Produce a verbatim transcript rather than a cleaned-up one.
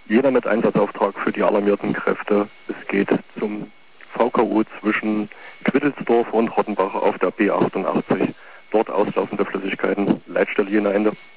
Jena mit Einsatzauftrag für die alarmierten Kräfte. Es geht zum V K U zwischen Quittelsdorf und Rottenbach auf der B achtundachtzig. Dort auslaufende Flüssigkeiten. Leitstelle Jena Ende.